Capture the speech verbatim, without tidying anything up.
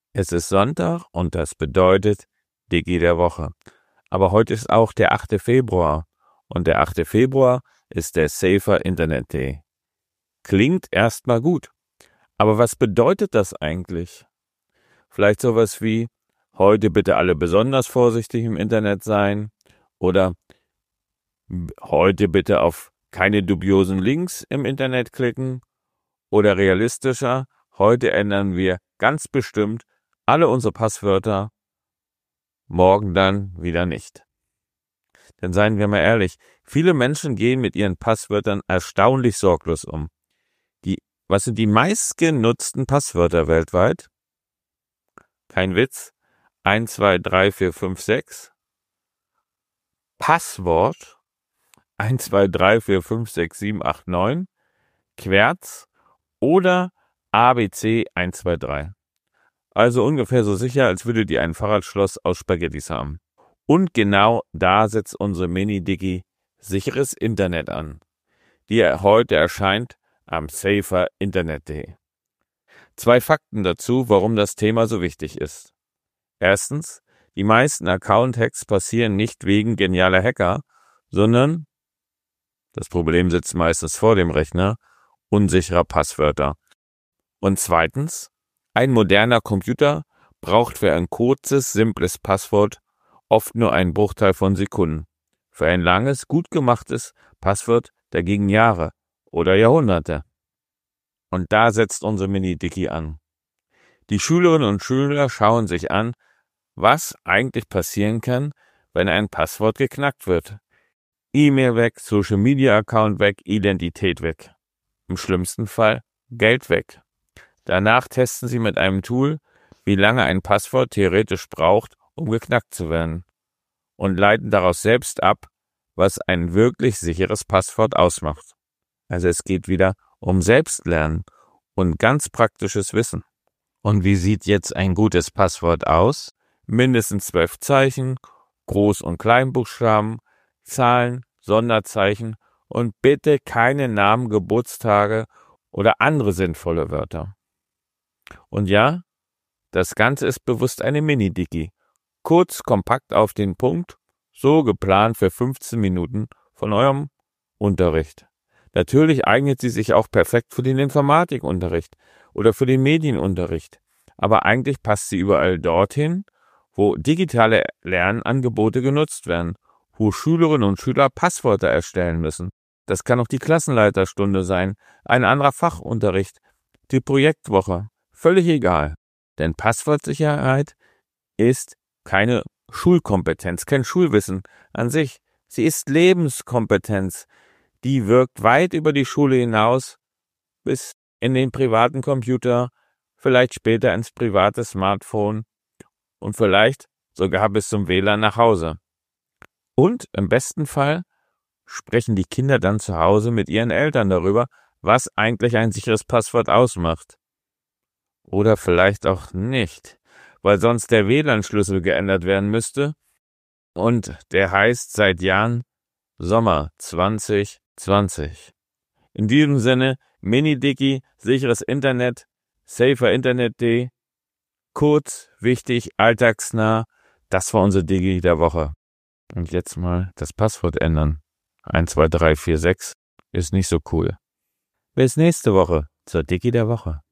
Es ist Sonntag und das bedeutet Digi der Woche. Aber heute ist auch der achte Februar und der achte Februar ist der Safer Internet Day. Klingt erstmal gut, aber was bedeutet das eigentlich? Vielleicht sowas wie, heute bitte alle besonders vorsichtig im Internet sein oder heute bitte auf keine dubiosen Links im Internet klicken oder realistischer, heute ändern wir ganz bestimmt alle unsere Passwörter, morgen dann wieder nicht. Denn seien wir mal ehrlich, viele Menschen gehen mit ihren Passwörtern erstaunlich sorglos um. Die, was sind die meistgenutzten Passwörter weltweit? Kein Witz. eins, zwei, drei, vier, fünf, sechs. Passwort. eins, zwei, drei, vier, fünf, sechs, sieben, acht, neun. Querz. Oder A B C eins, zwei, drei. Also ungefähr so sicher, als würdet ihr ein Fahrradschloss aus Spaghettis haben. Und genau da setzt unsere Mini-Digi sicheres Internet an, die heute erscheint am Safer Internet Day. Zwei Fakten dazu, warum das Thema so wichtig ist. Erstens, die meisten Account-Hacks passieren nicht wegen genialer Hacker, sondern, das Problem sitzt meistens vor dem Rechner, unsicherer Passwörter. Und zweitens, ein moderner Computer braucht für ein kurzes, simples Passwort oft nur einen Bruchteil von Sekunden. Für ein langes, gut gemachtes Passwort dagegen Jahre oder Jahrhunderte. Und da setzt unsere Mini-Digi an. Die Schülerinnen und Schüler schauen sich an, was eigentlich passieren kann, wenn ein Passwort geknackt wird. E-Mail weg, Social-Media-Account weg, Identität weg. Im schlimmsten Fall Geld weg. Danach testen sie mit einem Tool, wie lange ein Passwort theoretisch braucht, um geknackt zu werden. Und leiten daraus selbst ab, was ein wirklich sicheres Passwort ausmacht. Also es geht wieder um Selbstlernen und ganz praktisches Wissen. Und wie sieht jetzt ein gutes Passwort aus? Mindestens zwölf Zeichen, Groß- und Kleinbuchstaben, Zahlen, Sonderzeichen und bitte keine Namen, Geburtstage oder andere sinnvolle Wörter. Und ja, das Ganze ist bewusst eine Mini-Digi. Kurz, kompakt auf den Punkt, so geplant für fünfzehn Minuten von eurem Unterricht. Natürlich eignet sie sich auch perfekt für den Informatikunterricht oder für den Medienunterricht. Aber eigentlich passt sie überall dorthin, wo digitale Lernangebote genutzt werden, wo Schülerinnen und Schüler Passwörter erstellen müssen. Das kann auch die Klassenleiterstunde sein, ein anderer Fachunterricht, die Projektwoche. Völlig egal. Denn Passwortsicherheit ist keine Schulkompetenz, kein Schulwissen an sich. Sie ist Lebenskompetenz. Die wirkt weit über die Schule hinaus bis in den privaten Computer, vielleicht später ins private Smartphone und vielleicht sogar bis zum W L A N nach Hause. Und im besten Fall sprechen die Kinder dann zu Hause mit ihren Eltern darüber, was eigentlich ein sicheres Passwort ausmacht. Oder vielleicht auch nicht, weil sonst der W L A N-Schlüssel geändert werden müsste und der heißt seit Jahren Sommer zwanzig zwanzig. In diesem Sinne, Mini-Digi, sicheres Internet, Safer Internet Day, kurz, wichtig, alltagsnah, das war unsere Digi der Woche. Und jetzt mal das Passwort ändern. eins, zwei, drei, vier, sechs ist nicht so cool. Bis nächste Woche zur Digi der Woche.